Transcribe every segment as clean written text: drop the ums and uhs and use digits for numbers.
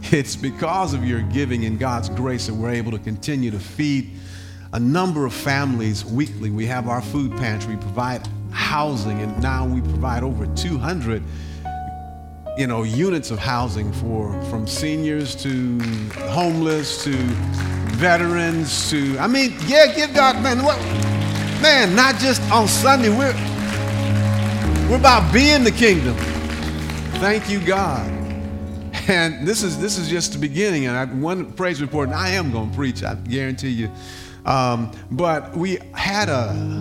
It's because of your giving and God's grace that we're able to continue to feed a number of families weekly. We have our food pantry, provide housing, and now we provide over 200 units of housing from seniors to homeless to veterans to, give God, man, not just on Sunday. We're about being the kingdom. Thank you, God. And this is just the beginning. And one praise report, and I am going to preach, I guarantee you. But we had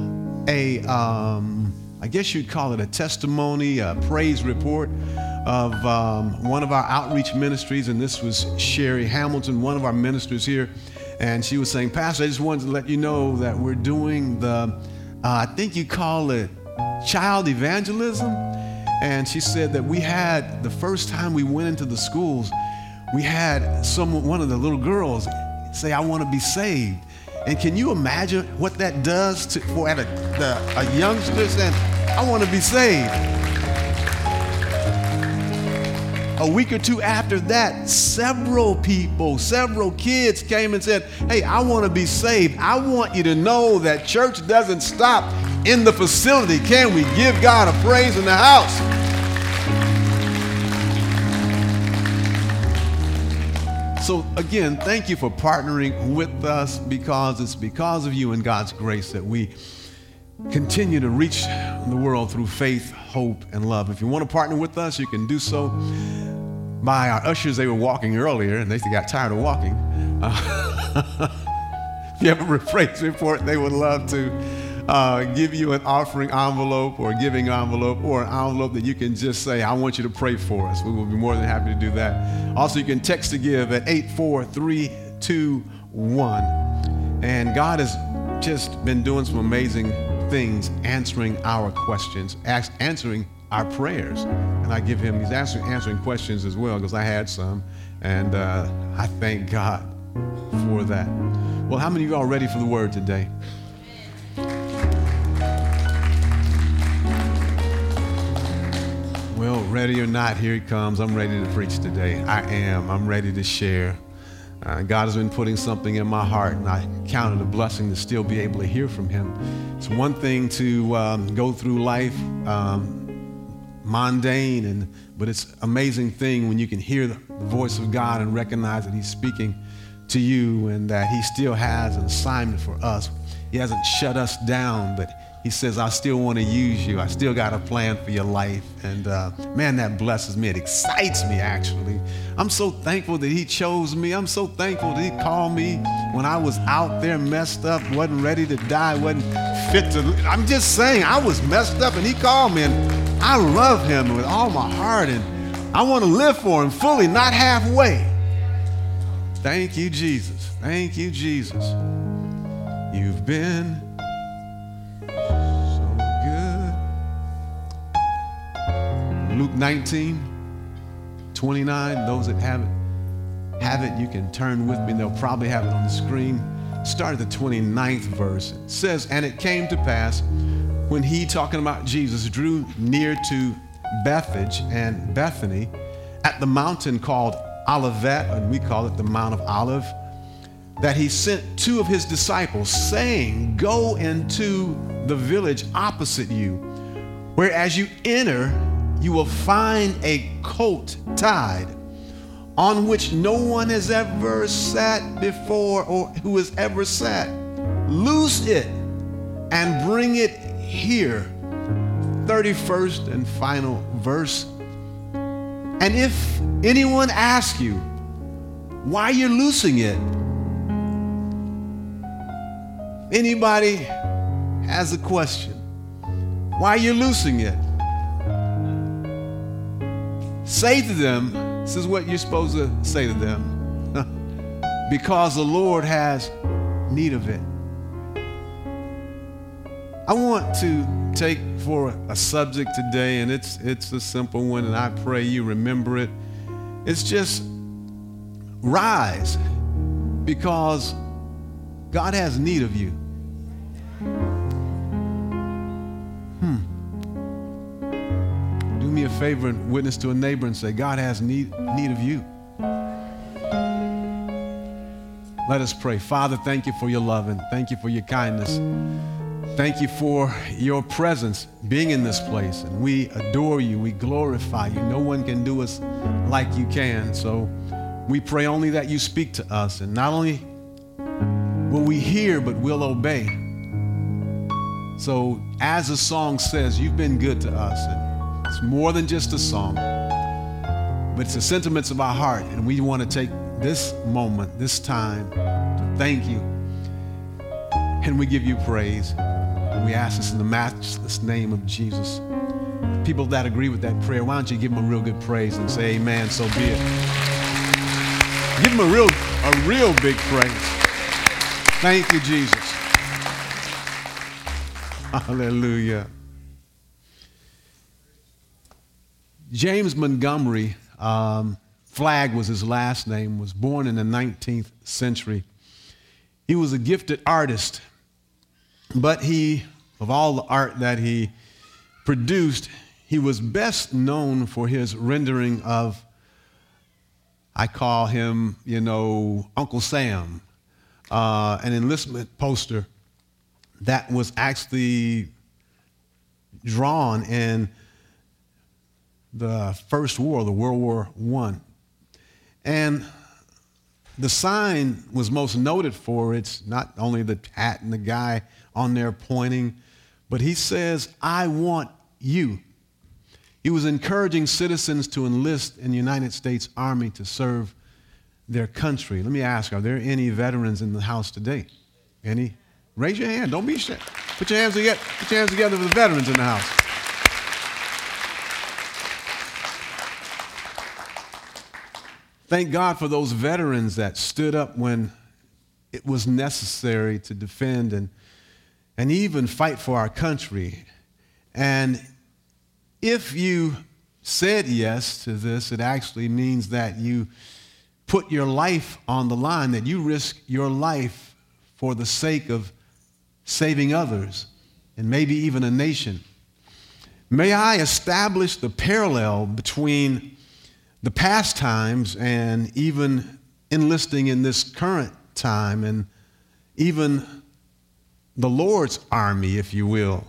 I guess you'd call it a testimony, a praise report of one of our outreach ministries, and this was Sherry Hamilton, one of our ministers here, and she was saying, Pastor, I just wanted to let you know that we're doing I think you call it child evangelism, and she said that we had, the first time we went into the schools, we had one of the little girls say, I want to be saved. And can you imagine what that does for a youngster saying, I want to be saved? A week or two after that, several kids came and said, hey, I want to be saved. I want you to know that church doesn't stop in the facility. Can we give God a praise in the house? So again, thank you for partnering with us, because it's because of you and God's grace that we continue to reach the world through faith, hope, and love. If you want to partner with us, you can do so by our ushers. They were walking earlier, and they got tired of walking. If you have a praise report, they would love to give you an offering envelope or a giving envelope, or an envelope that you can just say, I want you to pray for us. We will be more than happy to do that. Also, you can text to give at 84321. And God has just been doing some amazing things, answering our questions, answering our prayers. And I give him, he's answering questions as well, because I had some. And I thank God for that. Well, how many of you are ready for the word today? Well, ready or not, here it comes. I'm ready to preach today. I'm ready to share. God has been putting something in my heart, and I count it a blessing to still be able to hear from him. It's one thing to go through life mundane, but it's an amazing thing when you can hear the voice of God and recognize that he's speaking to you, and that he still has an assignment for us. He hasn't shut us down, but he says, I still want to use you. I still got a plan for your life. And man, that blesses me. It excites me, actually. I'm so thankful that he chose me. I'm so thankful that he called me when I was out there messed up, wasn't ready to die, wasn't fit to. I'm just saying, I was messed up, and he called me, and I love him with all my heart, and I want to live for him fully, not halfway. Thank you, Jesus. Thank you, Jesus. You've been so good. Luke 19:29. Those that have it, you can turn with me. They'll probably have it on the screen. Start at the 29th verse. It says, and it came to pass when he, talking about Jesus, drew near to Bethphage and Bethany at the mountain called Olivet, and we call it the Mount of Olive, that he sent two of his disciples, saying, go into the village opposite you, where as you enter, you will find a colt tied, on which no one has ever sat before, or who has ever sat. Loose it and bring it here. 31st and final verse. And if anyone asks you why you're loosing it, anybody has a question, why you're loosing it, say to them, this is what you're supposed to say to them, because the Lord has need of it. I want to take for a subject today, and it's a simple one, and I pray you remember it. It's just rise, because God has need of you. Do me a favor and witness to a neighbor and say, God has need of you. Let us pray. Father, thank you for your love and thank you for your kindness. Thank you for your presence being in this place. And we adore you. We glorify you. No one can do us like you can. So we pray only that you speak to us. And not only will we hear, but we'll obey. So as the song says, you've been good to us. And it's more than just a song, but it's the sentiments of our heart. And we want to take this moment, this time, to thank you. And we give you praise. And we ask this in the matchless name of Jesus. People that agree with that prayer, why don't you give them a real good praise and say amen, so be it. Give them a real big praise. Thank you, Jesus. Hallelujah. James Montgomery, Flagg was his last name, was born in the 19th century. He was a gifted artist, but of all the art that he produced, he was best known for his rendering of, I call him, Uncle Sam, an enlistment poster that was actually drawn in the First War, the World War I. And the sign was most noted for its not only the hat and the guy on there pointing, but he says, I want you. He was encouraging citizens to enlist in the United States Army to serve their country. Let me ask, are there any veterans in the house today? Any? Raise your hand. Don't be shy. Put your hands together. Put your hands together for the veterans in the house. Thank God for those veterans that stood up when it was necessary to defend and even fight for our country. And if you said yes to this, it actually means that you put your life on the line, that you risk your life for the sake of saving others and maybe even a nation. May I establish the parallel between the past times and even enlisting in this current time and even the Lord's army, if you will.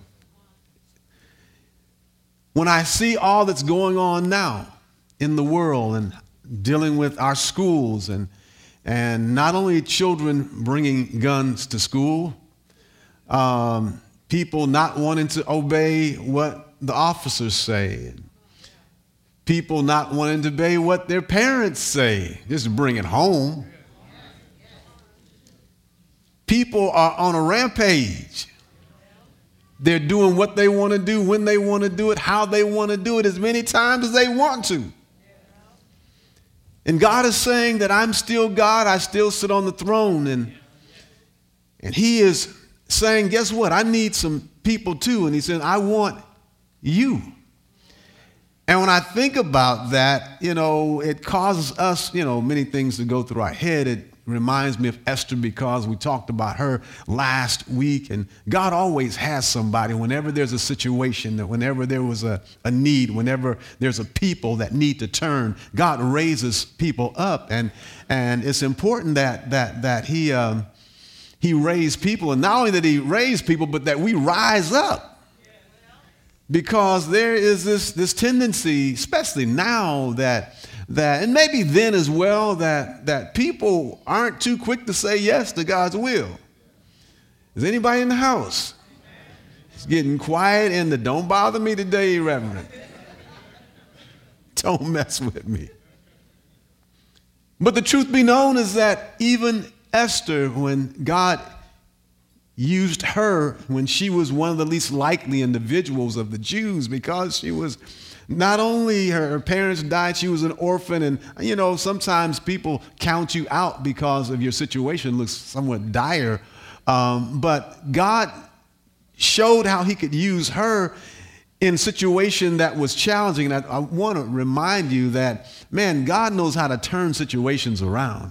When I see all that's going on now in the world and dealing with our schools and not only children bringing guns to school, people not wanting to obey what the officers say, people not wanting to obey what their parents say, just bring it home. People are on a rampage. They're doing what they want to do, when they want to do it, how they want to do it, as many times as they want to. And God is saying that I'm still God, I still sit on the throne. And he is saying, guess what? I need some people too. And he said, I want you. And when I think about that, it causes us, many things to go through our head. It reminds me of Esther because we talked about her last week. And God always has somebody whenever there's a situation, that whenever there was a need, whenever there's a people that need to turn, God raises people up. And it's important that he raised people. And not only that he raised people, but that we rise up. Because there is this tendency, especially now, that and maybe then as well, that people aren't too quick to say yes to God's will. Is anybody in the house? It's getting quiet in the don't bother me today, Reverend. Don't mess with me. But the truth be known is that even Esther, when God used her when she was one of the least likely individuals of the Jews, because she was not only her parents died, she was an orphan. And, sometimes people count you out because of your situation looks somewhat dire. But God showed how he could use her in a situation that was challenging. And I want to remind you that, man, God knows how to turn situations around.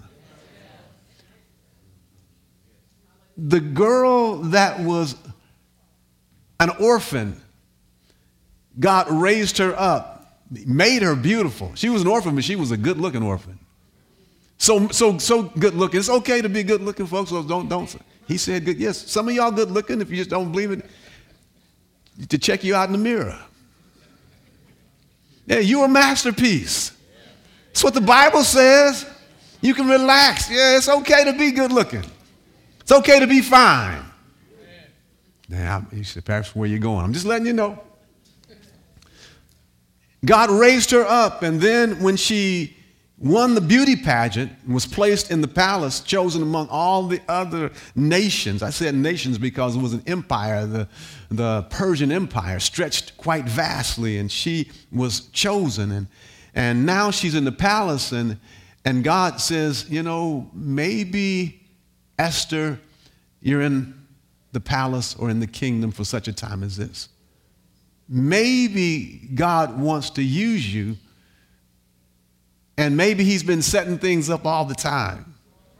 The girl that was an orphan, God raised her up, made her beautiful. She was an orphan, but she was a good-looking orphan. So good looking. It's okay to be good looking, folks. So don't. He said good. Yes, some of y'all good looking. If you just don't believe it, to check you out in the mirror. Yeah, you're a masterpiece. That's what the Bible says. You can relax. Yeah, it's okay to be good looking. It's okay to be fine. Now, you said, perhaps where you're going. I'm just letting you know. God raised her up, and then when she won the beauty pageant and was placed in the palace, chosen among all the other nations. I said nations because it was an empire. The Persian Empire stretched quite vastly, and she was chosen. And now she's in the palace, and God says, you know, maybe, Esther, you're in the palace or in the kingdom for such a time as this. Maybe God wants to use you, and maybe he's been setting things up all the time.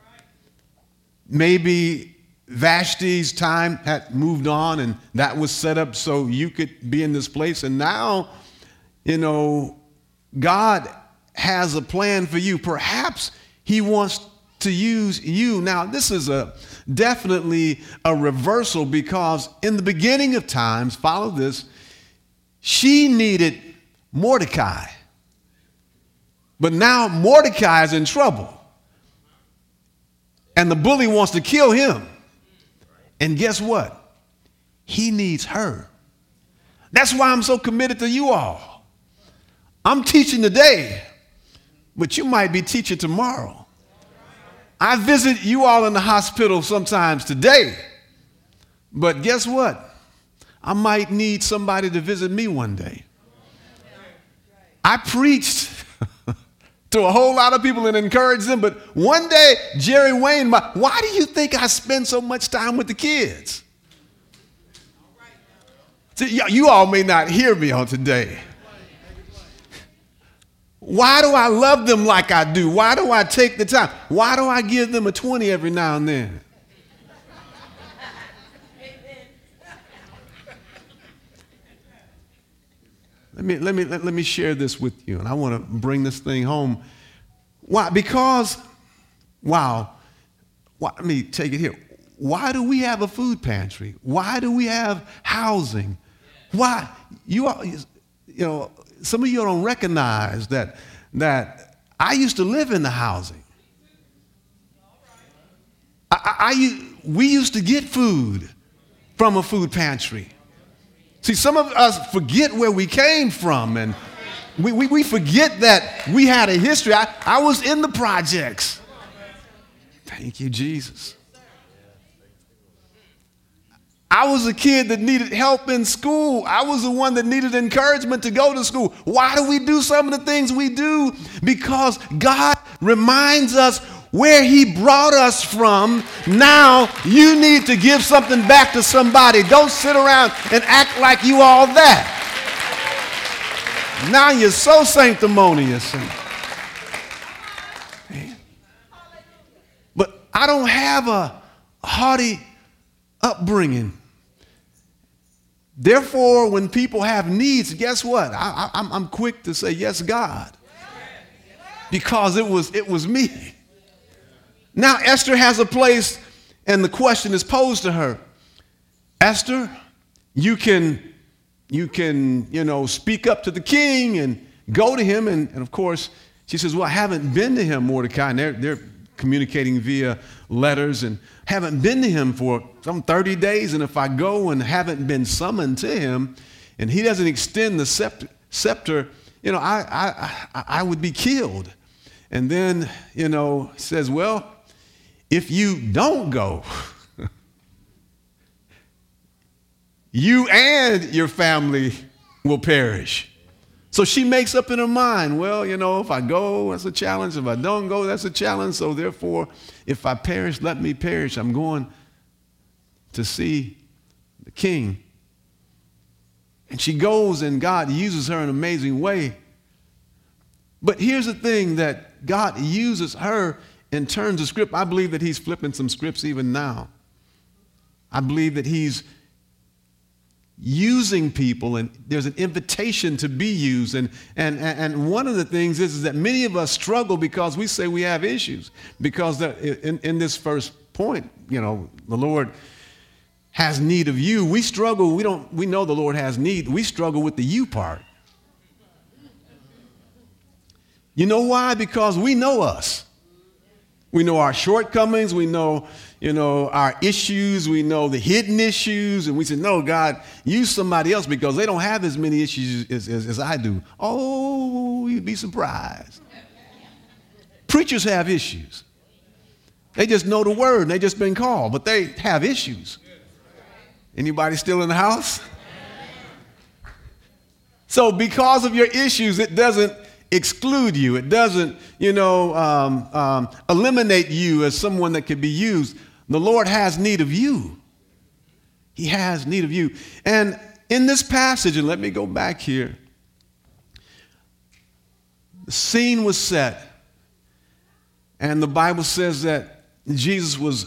Maybe Vashti's time had moved on, and that was set up so you could be in this place. And now, you know, God has a plan for you. Perhaps he wants to use you. Now, this is definitely a reversal, because in the beginning of times, follow this, she needed Mordecai. But now Mordecai is in trouble. And the bully wants to kill him. And guess what? He needs her. That's why I'm so committed to you all. I'm teaching today, but you might be teaching tomorrow. I visit you all in the hospital sometimes today. But guess what? I might need somebody to visit me one day. I preached to a whole lot of people and encouraged them, but one day, Jerry Wayne, why do you think I spend so much time with the kids? See, you all may not hear me on today. Why do I love them like I do? Why do I take the time? Why do I give them a 20 every now and then? Let me share this with you, and I want to bring this thing home. Why? Because, wow. Let me take it here. Why do we have a food pantry? Why do we have housing? Why? You know, some of you don't recognize that I used to live in the housing. We used to get food from a food pantry. See, some of us forget where we came from, and we forget that we had a history. I was in the projects. Thank you, Jesus. I was a kid that needed help in school. I was the one that needed encouragement to go to school. Why do we do some of the things we do? Because God reminds us where he brought us from. Now you need to give something back to somebody. Don't sit around and act like you all that. Now you're so sanctimonious. But I don't have a haughty upbringing. Therefore, when people have needs, guess what? I'm quick to say, yes, God. Because it was me. Now Esther has a place, and the question is posed to her. Esther, you can speak up to the king and go to him. And of course, she says, well, I haven't been to him, Mordecai. And they're communicating via letters, and haven't been to him for some 30 days. And if I go and haven't been summoned to him, and he doesn't extend the scepter, I would be killed. And then, he says, well, if you don't go, you and your family will perish. So she makes up in her mind, well, if I go, that's a challenge. If I don't go, that's a challenge. So therefore, if I perish, let me perish. I'm going to see the king. And she goes, and God uses her in an amazing way. But here's the thing, that God uses her in terms of script. I believe that he's flipping some scripts even now. I believe that he's using people, and there's an invitation to be used. And one of the things is that many of us struggle because we say we have issues. Because in this first point, the Lord has need of you. We struggle. We know the Lord has need. We struggle with the you part. You know why? Because we know us. We know our shortcomings. We know our issues. We know the hidden issues. And we say, no, God, use somebody else because they don't have as many issues as I do. Oh, you'd be surprised. Preachers have issues. They just know the word and they just been called, but they have issues. Anybody still in the house? So because of your issues, it doesn't exclude you. It doesn't, eliminate you as someone that could be used. The Lord has need of you. He has need of you. And in this passage, and let me go back here, the scene was set, and the Bible says that Jesus was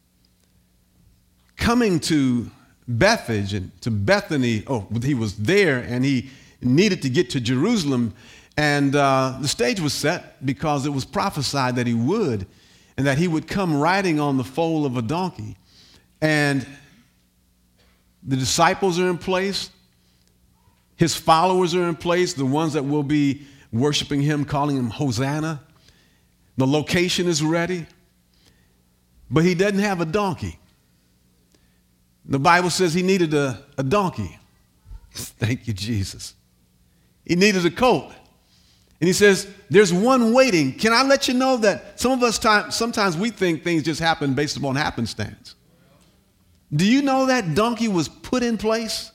coming to Bethphage and to Bethany. Oh, he was there, and he needed to get to Jerusalem. And the stage was set because it was prophesied that he would, and that he would come riding on the foal of a donkey. And the disciples are in place. His followers are in place, the ones that will be worshiping him, calling him Hosanna. The location is ready, but he doesn't have a donkey. The Bible says he needed a donkey. Thank you, Jesus. He needed a colt. And he says, there's one waiting. Can I let you know that some of us sometimes we think things just happen based upon happenstance? Do you know that donkey was put in place?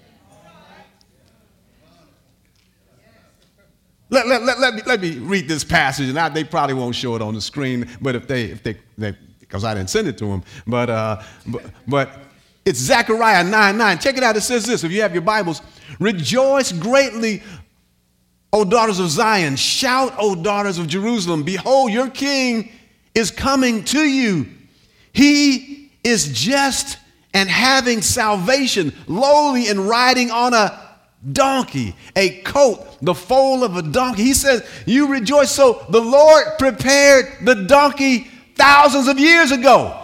Let me read this passage, and they probably won't show it on the screen, but if they because I didn't send it to them, but it's Zechariah 9:9. Check it out. It says this. If you have your Bibles, rejoice greatly, O daughters of Zion. Shout, O daughters of Jerusalem. Behold, your king is coming to you. He is just and having salvation, lowly and riding on a donkey, a colt, the foal of a donkey. He says, you rejoice. So the Lord prepared the donkey thousands of years ago.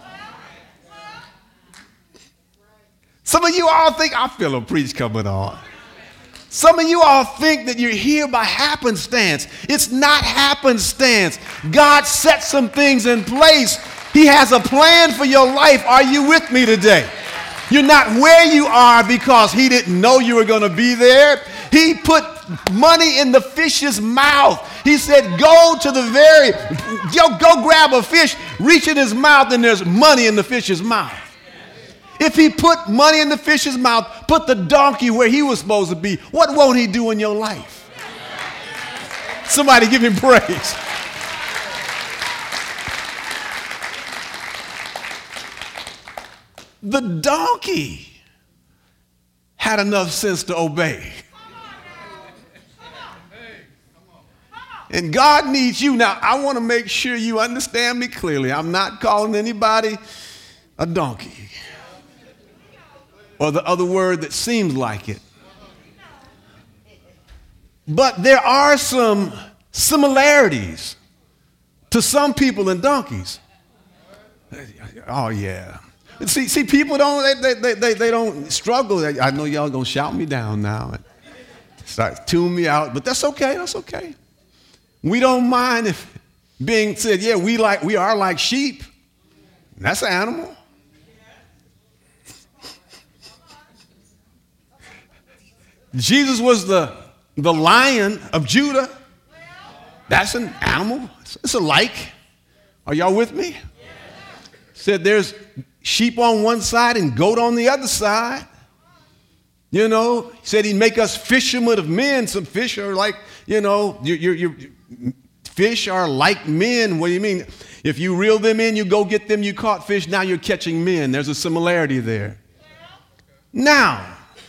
Some of you all think, I feel a preach coming on. Some of you all think that you're here by happenstance. It's not happenstance. God set some things in place. He has a plan for your life. Are you with me today? You're not where you are because he didn't know you were going to be there. He put money in the fish's mouth. He said, go grab a fish, reach in his mouth, and there's money in the fish's mouth. If he put money in the fish's mouth, put the donkey where he was supposed to be, what won't he do in your life? Somebody give him praise. The donkey had enough sense to obey. And God needs you. Now, I want to make sure you understand me clearly. I'm not calling anybody a donkey, or the other word that seems like it. But there are some similarities to some people and donkeys. Oh, yeah. See, people they don't struggle. I know y'all gonna shout me down now and start tune me out, but that's okay. That's okay. We don't mind if being said, yeah, we are like sheep. That's an animal. Jesus was the Lion of Judah. That's an animal. It's a like. Are y'all with me? Said there's sheep on one side and goat on the other side. You know, he said he'd make us fishermen of men. Some fish are like, your fish are like men. What do you mean? If you reel them in, you go get them, you caught fish, now you're catching men. There's a similarity there. Now,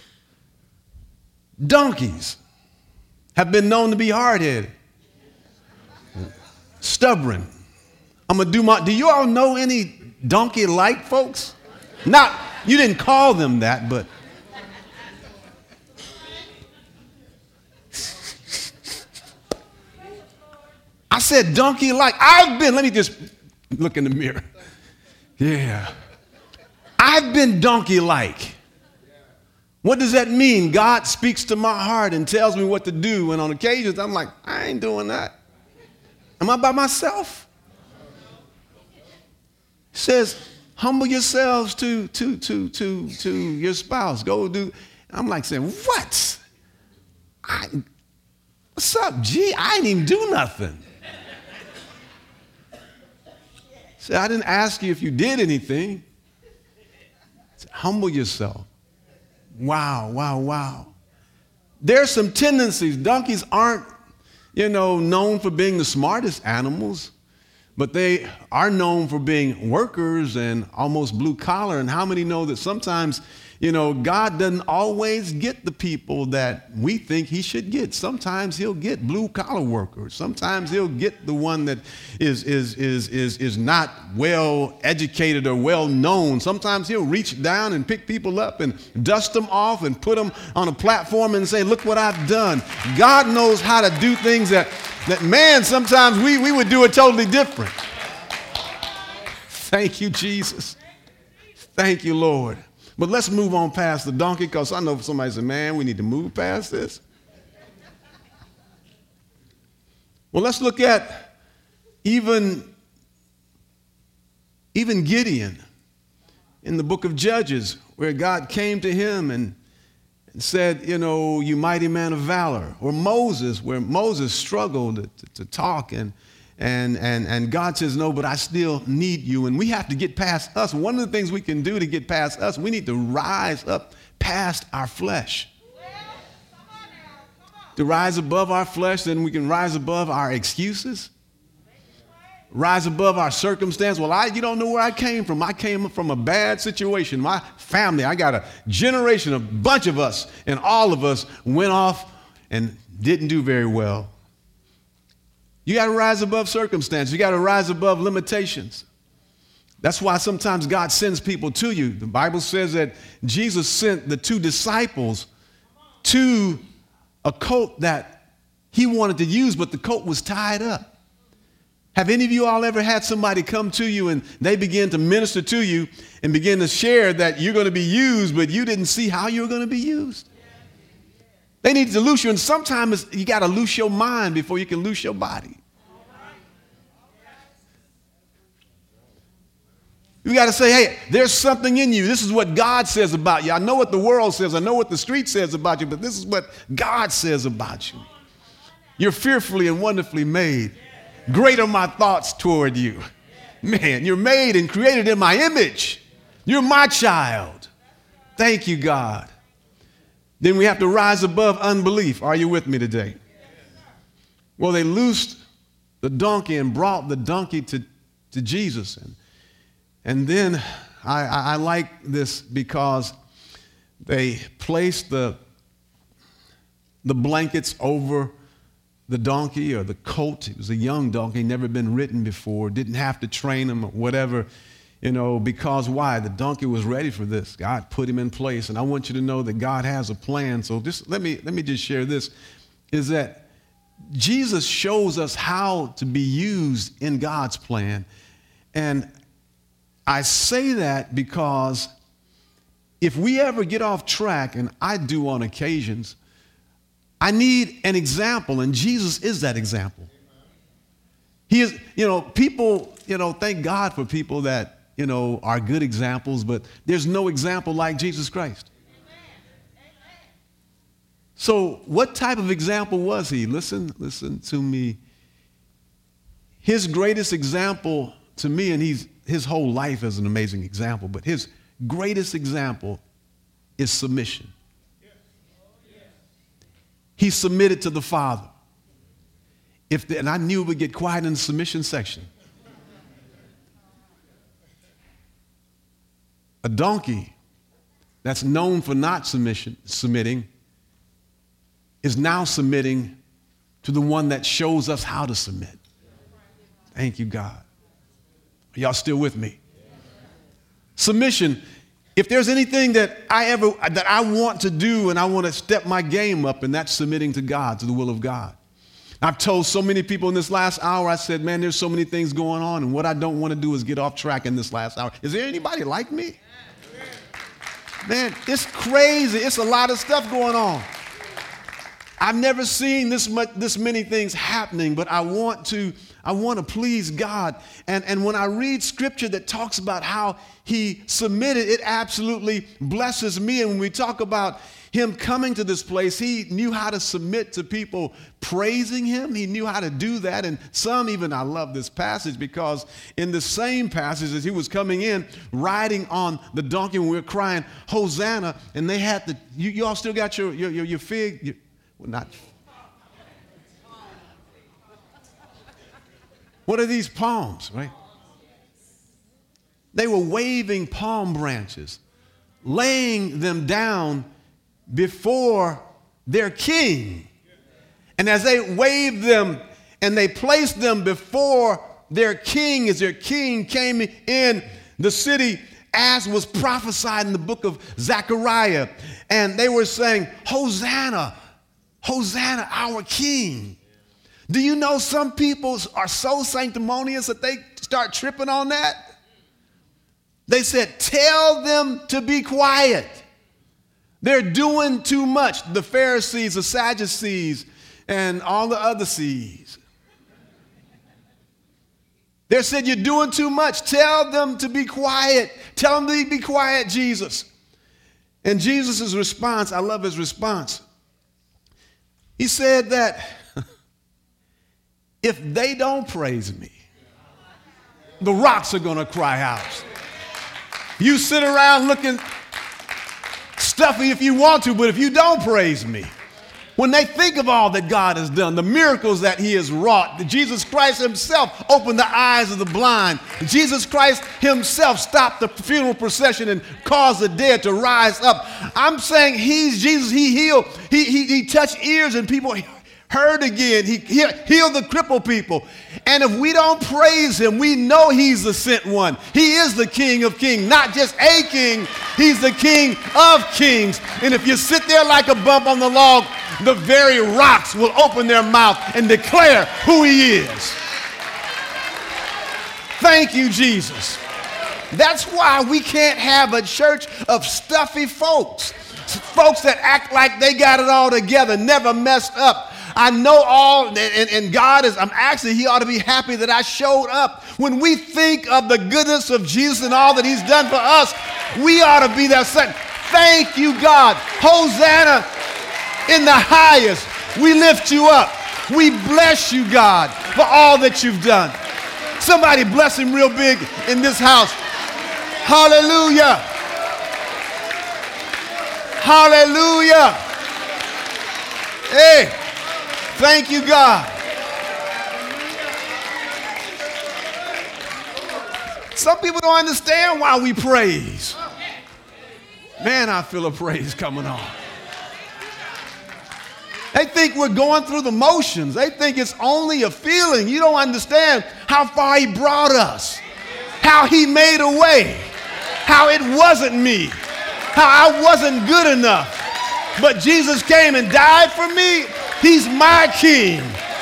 donkeys have been known to be hard-headed, stubborn. Do you all know any donkey-like folks? Not, you didn't call them that, but said donkey-like. Let me just look in the mirror. Yeah. I've been donkey-like. What does that mean? God speaks to my heart and tells me what to do. And on occasions, I'm like, I ain't doing that. Am I by myself? It says, humble yourselves to your spouse. Go do. I'm like saying, what? What's up, G? I didn't even do nothing. So I didn't ask you if you did anything. Said, humble yourself. Wow, wow, wow. There's some tendencies. Donkeys aren't, known for being the smartest animals, but they are known for being workers and almost blue collar. And how many know that sometimes, God doesn't always get the people that we think he should get. Sometimes he'll get blue collar workers. Sometimes he'll get the one that is not well educated or well known. Sometimes he'll reach down and pick people up and dust them off and put them on a platform and say, look what I've done. God knows how to do things that man, sometimes we would do it totally different. Thank you, Jesus. Thank you, Lord. But let's move on past the donkey, because I know somebody said, man, we need to move past this. Well, let's look at even Gideon in the book of Judges, where God came to him and said, you mighty man of valor. Or Moses, where Moses struggled to talk, and God says, no, but I still need you. And we have to get past us. One of the things we can do to get past us, we need to rise up past our flesh. To rise above our flesh, then we can rise above our excuses. Rise above our circumstance. Well, you don't know where I came from. I came from a bad situation. My family, I got a generation, a bunch of us, and all of us went off and didn't do very well. You got to rise above circumstances. You got to rise above limitations. That's why sometimes God sends people to you. The Bible says that Jesus sent the two disciples to a coat that he wanted to use, but the coat was tied up. Have any of you all ever had somebody come to you and they begin to minister to you and begin to share that you're going to be used, but you didn't see how you were going to be used? They need to loose you, and sometimes you got to loose your mind before you can loose your body. You got to say, hey, there's something in you. This is what God says about you. I know what the world says. I know what the street says about you, but this is what God says about you. You're fearfully and wonderfully made. Great are my thoughts toward you. Man, you're made and created in my image. You're my child. Thank you, God. Then we have to rise above unbelief. Are you with me today? Well, they loosed the donkey and brought the donkey to Jesus. And then I like this because they placed the blankets over the donkey or the colt. It was a young donkey, never been ridden before, didn't have to train him or whatever, because why? The donkey was ready for this. God put him in place. And I want you to know that God has a plan. So just let me just share this, is that Jesus shows us how to be used in God's plan. And I say that because if we ever get off track, and I do on occasions, I need an example, and Jesus is that example. He is, people, thank God for people that, are good examples, but there's no example like Jesus Christ. So what type of example was he? Listen to me. His greatest example to me, and his whole life is an amazing example, but his greatest example is submission. He submitted to the Father. And I knew it would get quiet in the submission section. A donkey that's known for not submitting is now submitting to the one that shows us how to submit. Thank you, God. Are y'all still with me? Submission. If there's anything that I want to do and I want to step my game up, and that's submitting to God, to the will of God. I've told so many people in this last hour, I said, man, there's so many things going on, and what I don't want to do is get off track in this last hour. Is there anybody like me? Man, it's crazy. It's a lot of stuff going on. I've never seen this many things happening, but I want to please God. And when I read scripture that talks about how he submitted, it absolutely blesses me. And when we talk about him coming to this place, he knew how to submit to people praising him. He knew how to do that. And I love this passage, because in the same passage as he was coming in, riding on the donkey, when we were crying, Hosanna, and they had you all still got your fig, not. What are these palms, right? They were waving palm branches, laying them down before their king. And as they waved them and they placed them before their king, as their king came in the city, as was prophesied in the book of Zechariah, and they were saying, Hosanna, Hosanna, our king. Do you know some people are so sanctimonious that they start tripping on that? They said, tell them to be quiet. They're doing too much. The Pharisees, the Sadducees, and all the other C's. They said, you're doing too much. Tell them to be quiet. Tell them to be quiet, Jesus. And Jesus' response, I love his response. He said that if they don't praise me, the rocks are going to cry out. You sit around looking stuffy if you want to, but if you don't praise me, when they think of all that God has done, the miracles that he has wrought, that Jesus Christ himself opened the eyes of the blind, Jesus Christ himself stopped the funeral procession and caused the dead to rise up. I'm saying he's Jesus. He healed. He touched ears and people heard again. He healed the crippled people. And if we don't praise him, we know he's the sent one. He is the King of kings, not just a king. He's the King of kings. And if you sit there like a bump on the log, the very rocks will open their mouth and declare who he is. Thank you, Jesus. That's why we can't have a church of stuffy folks that act like they got it all together, never messed up. I know all, and God is, he ought to be happy that I showed up. When we think of the goodness of Jesus and all that he's done for us, we ought to be there saying, thank you, God. Hosanna in the highest. We lift you up. We bless you, God, for all that you've done. Somebody bless him real big in this house. Hallelujah. Hallelujah. Hey. Thank you, God. Some people don't understand why we praise. Man, I feel a praise coming on. They think we're going through the motions. They think it's only a feeling. You don't understand how far he brought us, how he made a way, how it wasn't me, how I wasn't good enough. But Jesus came and died for me. He's my king.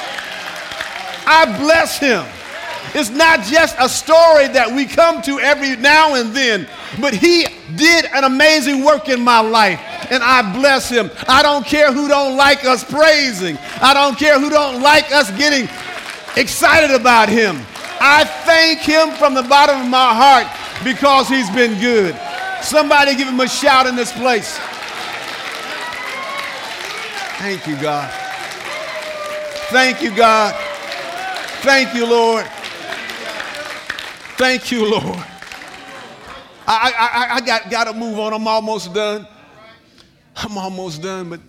I bless him. It's not just a story that we come to every now and then, but he did an amazing work in my life, and I bless him. I don't care who don't like us praising. I don't care who don't like us getting excited about him. I thank him from the bottom of my heart because he's been good. Somebody give him a shout in this place. Thank you, God. Thank you, God. Thank you, Lord. Thank you, Lord. I got to move on. I'm almost done. But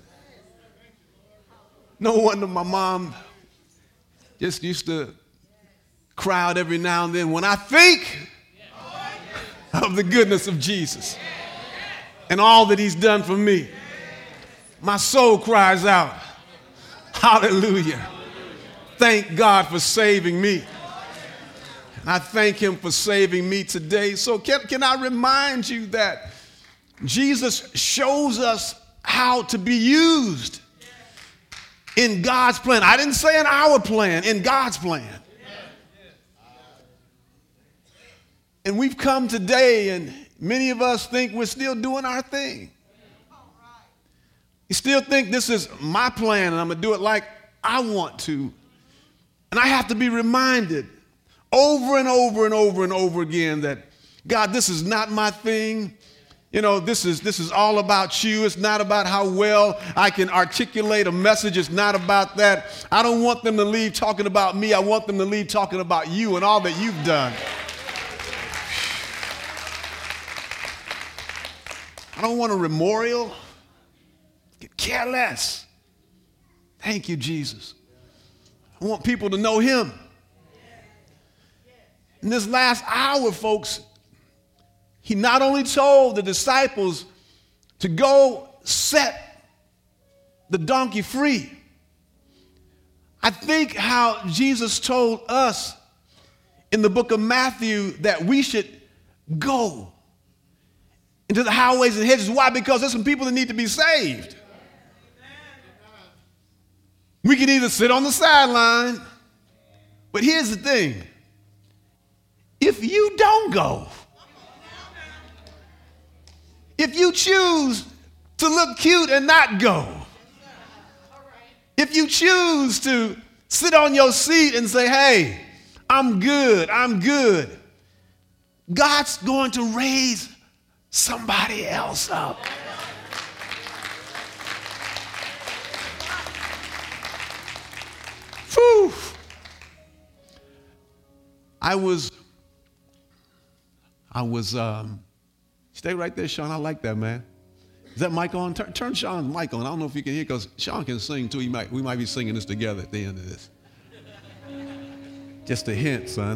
no wonder my mom just used to cry out every now and then when I think of the goodness of Jesus and all that he's done for me. My soul cries out, hallelujah. Thank God for saving me. And I thank him for saving me today. So can I remind you that Jesus shows us how to be used. in God's plan. I didn't say in our plan, in God's plan. And we've come today, and many of us think we're still doing our thing. You still think this is my plan, and I'm going to do it like I want to. And I have to be reminded over and over and over and over again that, God, this is not my thing. You know, this is all about you. It's not about how well I can articulate a message. It's not about that. I don't want them to leave talking about me. I want them to leave talking about you and all that you've done. I don't want a memorial. Could care less. Thank you, Jesus. I want people to know him. In this last hour, folks, he not only told the disciples to go set the donkey free. I think how Jesus told us in the book of Matthew that we should go into the highways and hedges. Why? Because there's some people that need to be saved. We can either sit on the sideline, but here's the thing. If you don't go, if you choose to look cute and not go, if you choose to sit on your seat and say, hey, I'm good, God's going to raise somebody else up. Whew. I was, stay right there, Sean. I like that, man. Is that mic on? Turn Sean's mic on. I don't know if you can hear, because Sean can sing too. We might be singing this together at the end of this. Just a hint, son.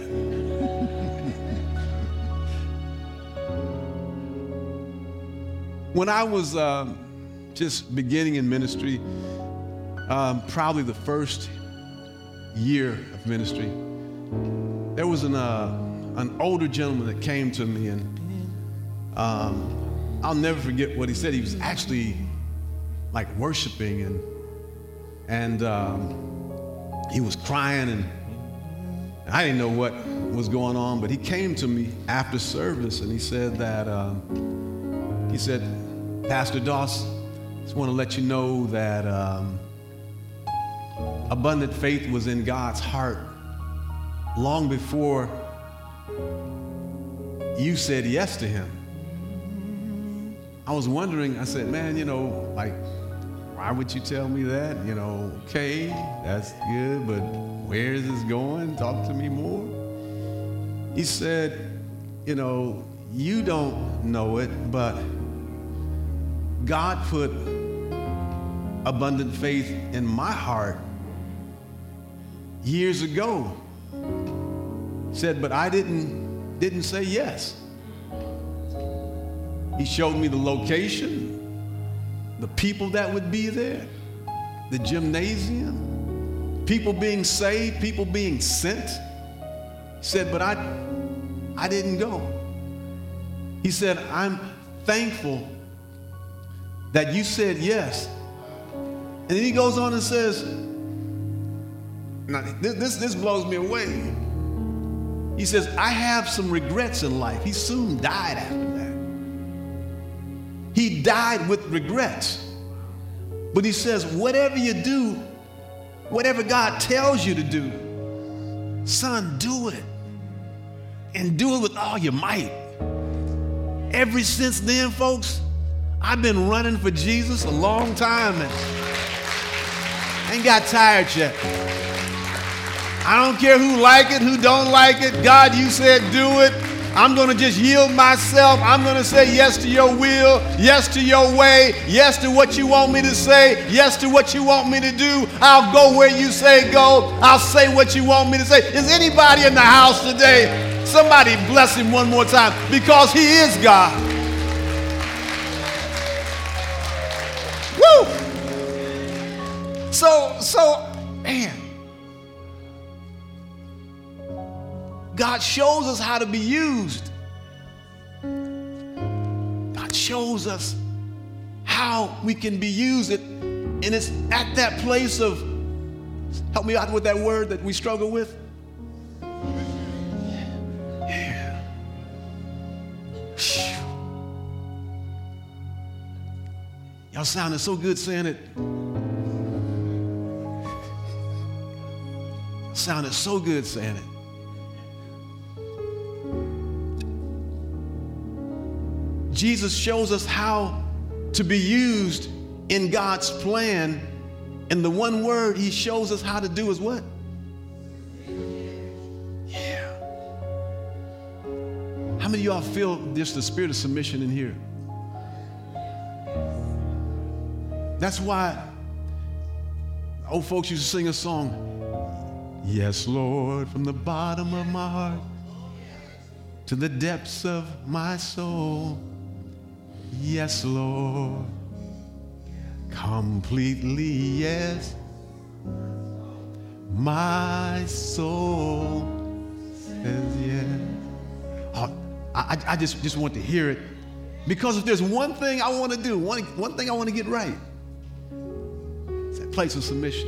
When I was just beginning in ministry, probably the first year of ministry, there was an older gentleman that came to me, and I'll never forget what he said. He was actually like worshiping, and he was crying, and I didn't know what was going on, but he came to me after service, and he said that, Pastor Doss, I just want to let you know that abundant faith was in God's heart long before you said yes to him. I was wondering, I said, man, why would you tell me that? Okay, that's good, but where is this going? Talk to me more. He said, you don't know it, but God put abundant faith in my heart years ago. Said, but I didn't say yes. He showed me the location, the people that would be there, the gymnasium, people being saved, people being sent. He said, but I didn't go. He said, I'm thankful that you said yes. And then he goes on and says, now this blows me away. He says, I have some regrets in life. He soon died after that. He died with regrets. But he says, whatever you do, whatever God tells you to do, son, do it. And do it with all your might. Ever since then, folks, I've been running for Jesus a long time and ain't got tired yet. I don't care who like it, who don't like it. God, you said do it. I'm going to just yield myself. I'm going to say yes to your will, yes to your way, yes to what you want me to say, yes to what you want me to do. I'll go where you say go. I'll say what you want me to say. Is anybody in the house today? Somebody bless him one more time, because he is God. Woo! So, man, God shows us how to be used. God shows us how we can be used. And And it's at that place of, help me out with that word that we struggle with. Yeah. Y'all sounding so good saying it. Sounded so good saying it. Jesus shows us how to be used in God's plan, and the one word he shows us how to do is what? Yeah. How many of y'all feel just the spirit of submission in here? That's why old folks used to sing a song, yes, Lord, from the bottom of my heart to the depths of my soul. Yes, Lord, completely yes. My soul says yes. Oh, I just want to hear it, because if there's one thing I want to do, one thing I want to get right, it's that place of submission.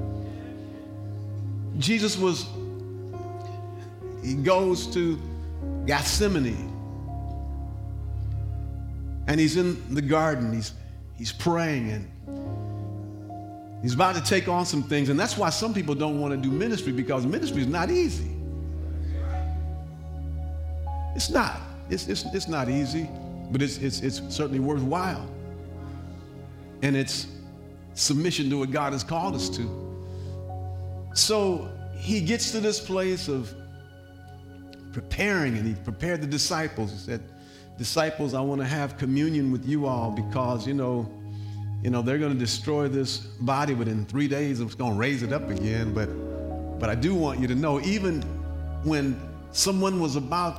Jesus he goes to Gethsemane, and he's in the garden. He's praying, and he's about to take on some things. And that's why some people don't want to do ministry, because ministry is not easy. It's not. It's not easy, but it's certainly worthwhile. And it's submission to what God has called us to. So he gets to this place of preparing, and he prepared the disciples. He said, disciples, I want to have communion with you all, because, you know, they're going to destroy this body, but in 3 days, I'm going to raise it up again. But I do want you to know, even when someone was about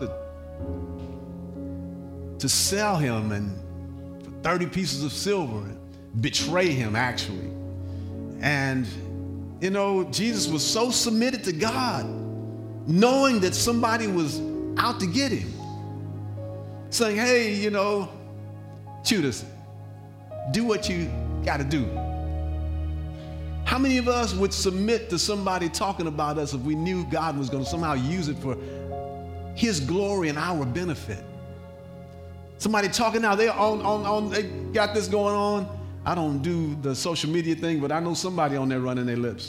to sell him and for 30 pieces of silver, and betray him, actually. And, Jesus was so submitted to God, knowing that somebody was out to get him, saying, hey, Judas, do what you got to do. How many of us would submit to somebody talking about us if we knew God was going to somehow use it for his glory and our benefit? Somebody talking now, they got this going on. I don't do the social media thing, but I know somebody on there running their lips.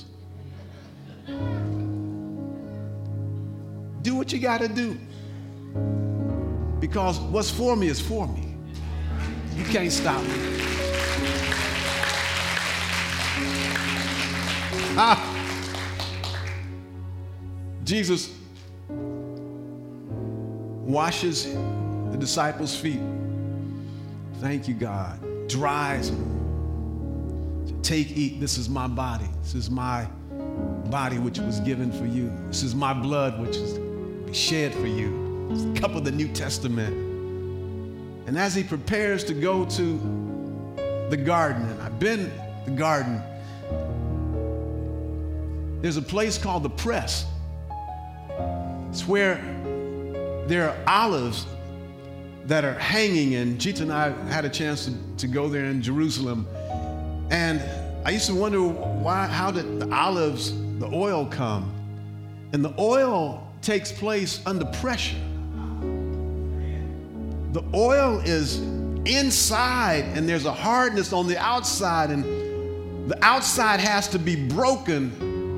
Do what you got to do, because what's for me is for me. You can't stop me. Jesus washes the disciples' feet. Thank you, God. Dries them. Take, eat. This is my body. This is my body which was given for you. This is my blood which is shed for you. It's the cup of the New Testament. And as he prepares to go to the garden, and I've been to the garden, there's a place called the press. It's where there are olives that are hanging, and Gita and I had a chance to go there in Jerusalem. And I used to wonder how did the olives, the oil come? And the oil takes place under pressure. The oil is inside, and there's a hardness on the outside, and the outside has to be broken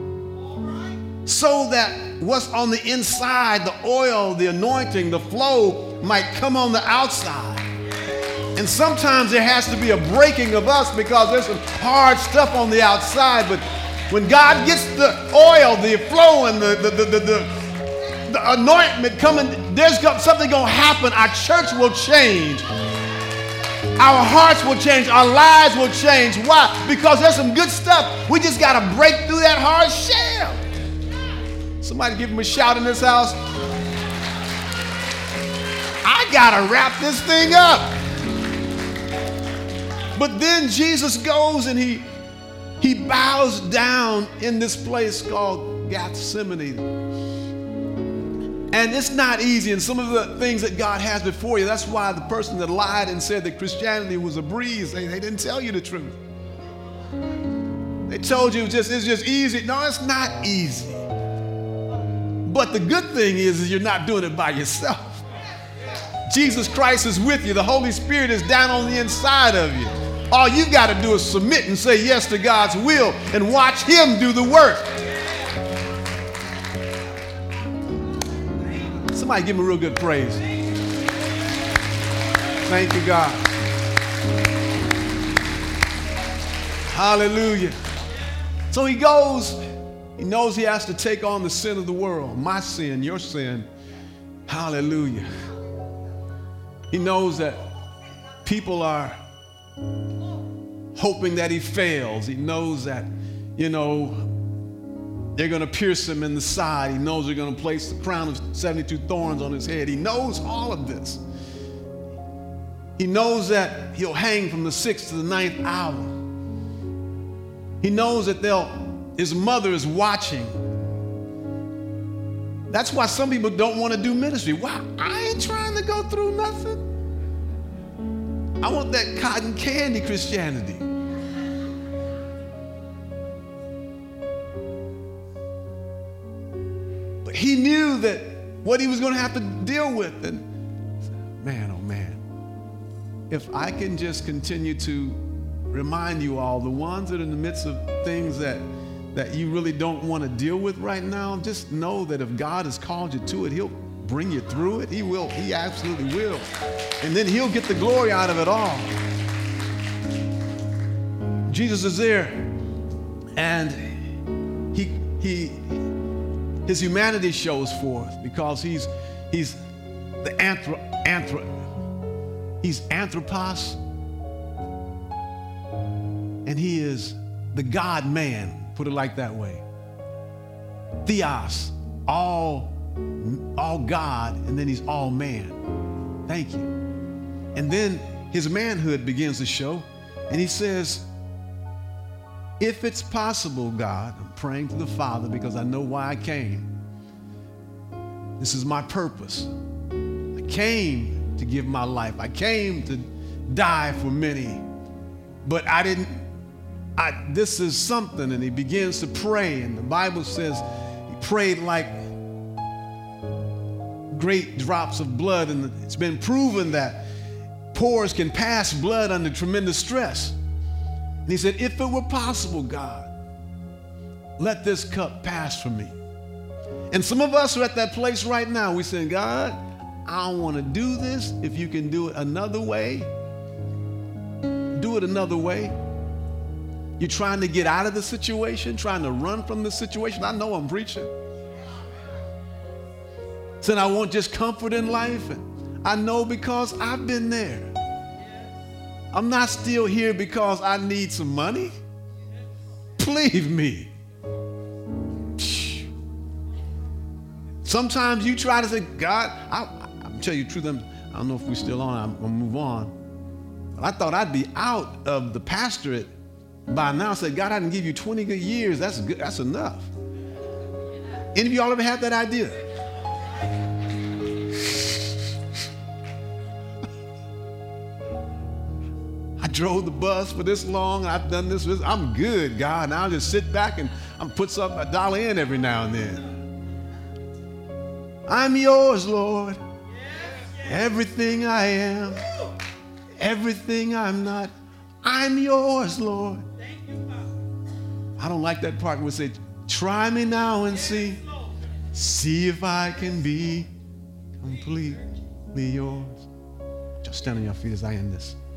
so that what's on the inside, the oil, the anointing, the flow, might come on the outside. And sometimes there has to be a breaking of us, because there's some hard stuff on the outside. But when God gets the oil, the flow, and the anointment coming, there's something going to happen. Our church will change. Our hearts will change. Our lives will change. Why? Because there's some good stuff. We just got to break through that hard shell. Somebody give him a shout in this house. I got to wrap this thing up. But then Jesus goes and he bows down in this place called Gethsemane. And it's not easy. And some of the things that God has before you, that's why the person that lied and said that Christianity was a breeze, they didn't tell you the truth. They told you it's just easy. No, it's not easy. But the good thing is you're not doing it by yourself. Jesus Christ is with you. The Holy Spirit is down on the inside of you. All you got to do is submit and say yes to God's will and watch Him do the work. Somebody give Him a real good praise. Thank you, God. Hallelujah. So He goes, He knows He has to take on the sin of the world, my sin, your sin. Hallelujah. He knows that people are hoping that He fails. He knows that, they're going to pierce Him in the side. He knows they're going to place the crown of 72 thorns on His head. He knows all of this. He knows that He'll hang from the 6th to the 9th hour. He knows that His mother is watching. That's why some people don't want to do ministry. Why? I ain't trying to go through nothing. I want that cotton candy Christianity. But He knew that what He was going to have to deal with. And man, oh man, if I can just continue to remind you all, the ones that are in the midst of things that you really don't want to deal with right now, just know that if God has called you to it, He'll bring you through it. He will. He absolutely will. And then He'll get the glory out of it all. Jesus is there, and His humanity shows forth because He's the He's Anthropos, and He is the God-man. Put it like that way. Theos, all God, and then He's all man. Thank you. And then His manhood begins to show, and He says, if it's possible, God, I'm praying to the Father because I know why I came. This is my purpose. I came to give my life. I came to die for many, but this is something. And He begins to pray, and the Bible says He prayed like great drops of blood, and it's been proven that pores can pass blood under tremendous stress. And He said, if it were possible, God, let this cup pass from me. And some of us are at that place right now. We're saying, God, I don't want to do this. If you can do it another way, do it another way. You're trying to get out of the situation, trying to run from the situation. I know I'm preaching. Saying I want just comfort in life. And I know because I've been there. I'm not still here because I need some money. Believe me. Sometimes you try to say, God, I'll tell you the truth. I don't know if we're still on. I'm going to move on. But I thought I'd be out of the pastorate by now. I said, God, I didn't give you 20 good years. That's good. That's enough. Any of y'all ever had that idea? I drove the bus for this long. I've done this. I'm good, God. Now I'll just sit back and I'm put a dollar in every now and then. I'm yours, Lord. Everything I am, everything I'm not, I'm yours, Lord. I don't like that part where we say, try me now and see if I can be completely yours. Just stand on your feet as I end this.